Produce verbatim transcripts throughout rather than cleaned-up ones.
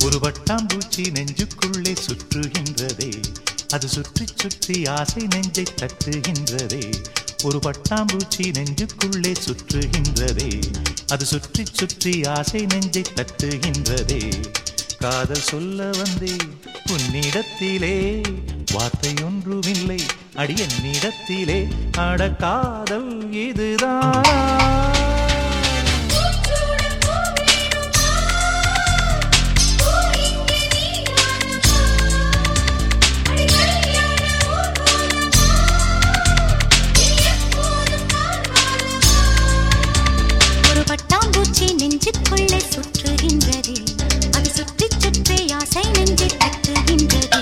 ஒரு வட்டாம்பூச்சி நெஞ்சுக்குள்ளே சுற்றுகின்றதே, அது சுற்றி சுற்றி ஆசை நெஞ்சை தட்டுகின்றதே. ஒரு பட்டாம்பூச்சி நெஞ்சுக்குள்ளே சுற்றுகின்றதே, அது சுற்றி சுற்றி ஆசை நெஞ்சை தட்டுகின்றதே. காதல் சொல்ல வந்தே உன்னிடத்திலே, வார்த்தை ஒன்றுமில்லை அடி என்னிடத்திலே. அட காதல் இதுதான். நெஞ்சுக்குள்ளே சுற்றுகின்றதே, அது சுற்றி சுற்றி ஆசை நெஞ்சை தட்டுகின்றதே.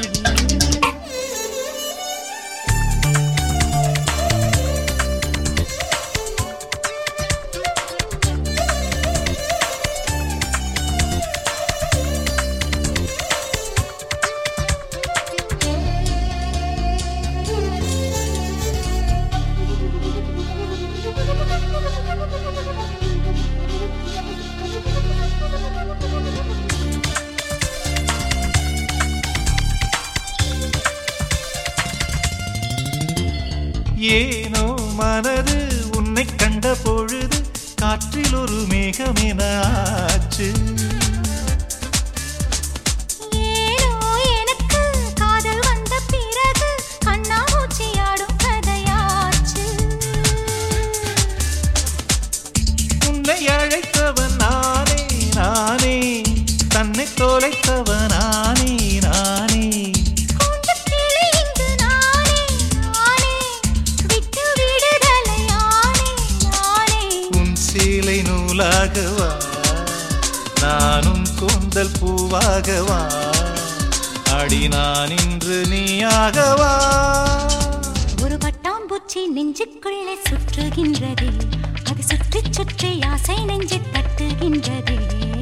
ஏனோ மனது உன்னை கண்ட பொழுது காற்றில் ஒரு மேகமென ஆச்சு. ஏனோ எனக்கு காதல் வந்த பிறகு கண்ணாமூச்சியாடும் கதையாச்சு. உன்னை அழைத்தவன் நானே நானே, தன்னை தொலைத்தவன் நானே நானே. சேலை நூலாகவா நானும் கூந்தல் பூவாகவா, அடி நான் இன்று நீயாகவா. ஒரு பட்டாம்பூச்சி நெஞ்சுக்குள்ளே சுற்றுகின்றதே, அது சுற்றி சுற்றி ஆசை நெஞ்சை தட்டுகின்றதே.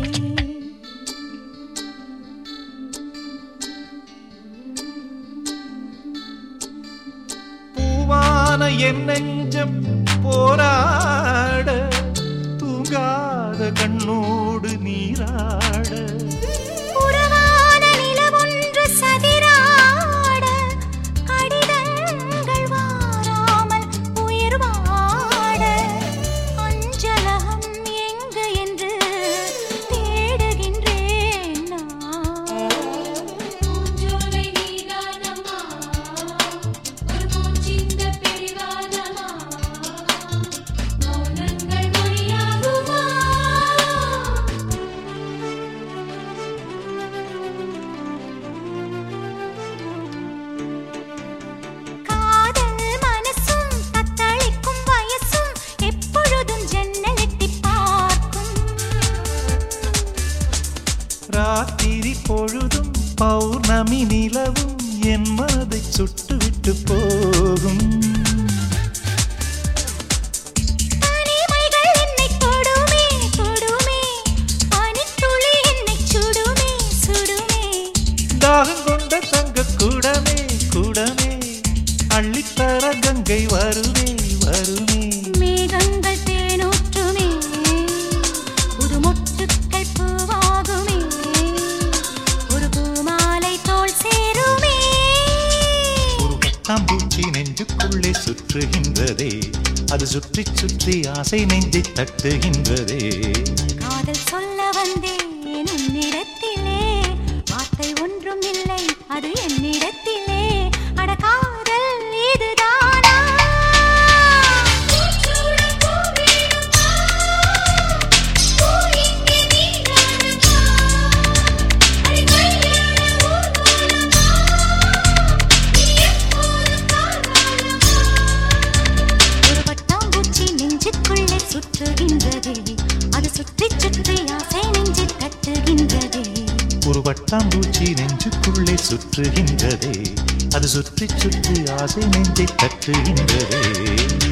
பூவான என் நெஞ்சம் போராட, தூங்காத கண்ணோடு நீராட. புறவான நிலவொன்று சதிராட, கடிதங்கள் வாராமல் உயிர் வாட. அஞ்சலகம் எங்கு என்று தேடுகின்றேன் நான். ராத்திரி பொழுதும் பௌர்ணமி நிலவும் என் மனதை சுட்டுவிட்டு போகும். தனிமைகள் என்னை தொடுமே தொடுமே, பனித்துளி என்னை சுடுமே சுடுமே. தாகம் கொண்ட தங்க கூடமே கூடமே, அள்ளித்தர கங்கை வருமே வருமே. மேகங்கள் தேனூற்றுமே, புது மொட்டுக்கள் பூவாகுமே, ஒரு பூமாலை தோள் சேருமே. ஒரு பட்டாம்பூச்சி நெஞ்சுக்குள்ளே சுற்றுகின்றதே, அது சுற்றி சுற்றி ஆசை நெஞ்சை தட்டுகின்றதே. காதல் சொல்ல வந்தேன் உன்னிடத்திலே, வார்த்தை ஒன்றும் இல்லை அது என்னிடத்திலே. அட காதல் இதுதானா. ஒரு பட்டாம்பூச்சி நெஞ்சுக்குள்ளே சுற்றுகின்றதே, அது சுற்றி சுற்றி ஆசை நெஞ்சை தட்டுகின்றதே. ஒரு வட்டாம்பூச்சி நெஞ்சுக்குள்ளே சுற்றுகின்றதே, அது சுற்றி சுற்றி ஆசை நெஞ்சை தட்டுகின்றதே.